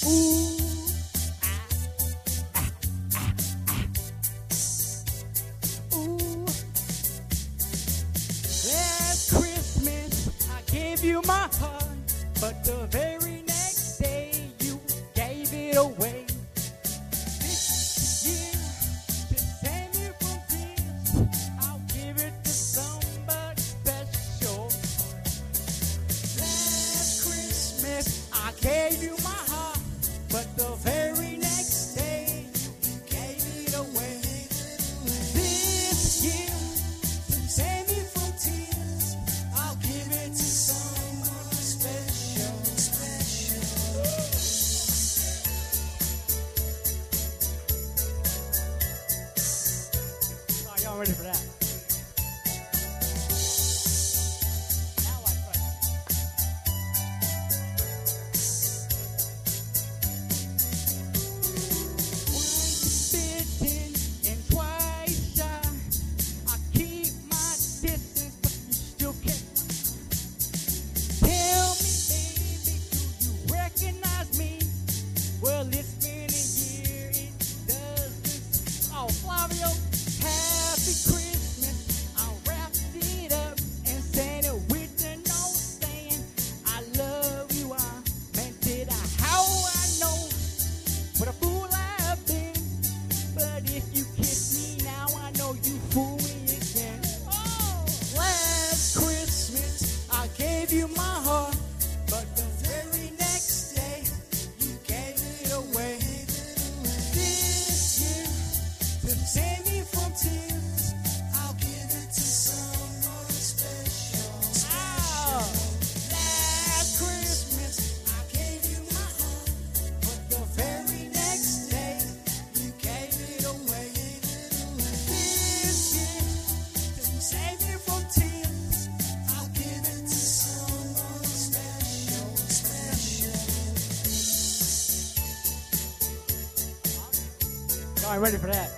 Ooh. Ooh. Last Christmas, I gave you my heart, but the very next day, you gave it away. This year, to save you from tears, I'll give it to somebody special. Last Christmas, I gave you my heart, but the very next day, you gave it away. This year, to save me from tears, I'll give it to someone special, special. Oh, y'all ready for that? Now I try. Once bitten and twice shy. I keep my distance, but you still can't. Tell me, baby, do you recognize me? Well, it's been a year, it does this. Oh, Flavio, happy Christmas. I wrapped it up and sent it with a note saying, I love you, I meant it. How I know what a fool I've been. But if you kiss me now, I know you fool me again. Oh, last Christmas, I gave you my heart, but the very next day, you gave it away. This year, to save me from tears, I'll give it to someone special. Oh, last Christmas, I gave you my heart, but the very next day, you gave it away. This year, to save me from tears, I'll give it to someone special, special. All right, ready for that?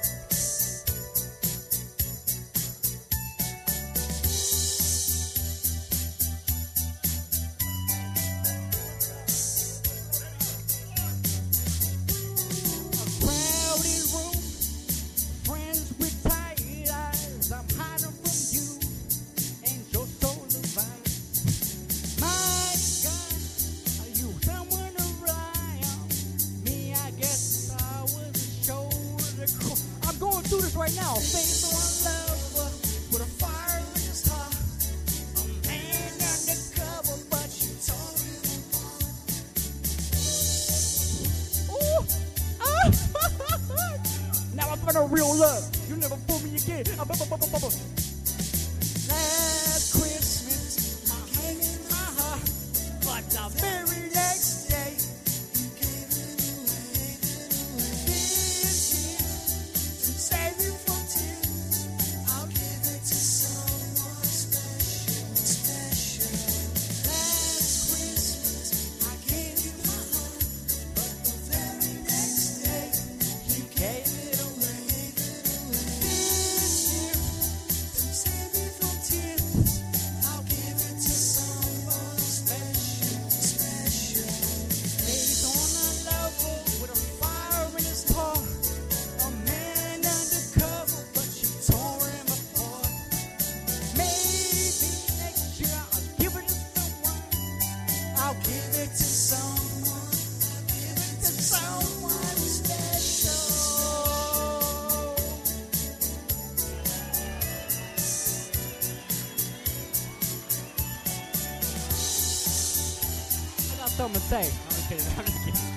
Crowded room, friends with tired eyes. I'm hiding from you and your soul divine. My God, are you someone to rely on? Me, I guess I was a shoulder. I'm going through this right now. Face on love with a fire in his heart. A man undercover, but you tore him apart. Ooh. Now I found a real love. You never fool me again. Last Christmas, I gave you my heart, but the very next day, you gave it away. This year, to save you from tears, I'll give it to someone special, special. Last Christmas, I gave you my heart, but the very next day, you gave it away. This year, to save me from tears, I'll give it to someone special, special. Face on a level with a fire in his heart. A man undercover, but you tore him apart. Maybe next year I'll give it to someone. I'll give it to someone. I'll give it to someone special. I got something to say. I'm just kidding. I'm just kidding.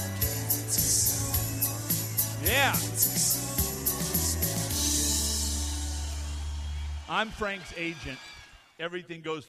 Yeah. I'm Frank's agent. Everything goes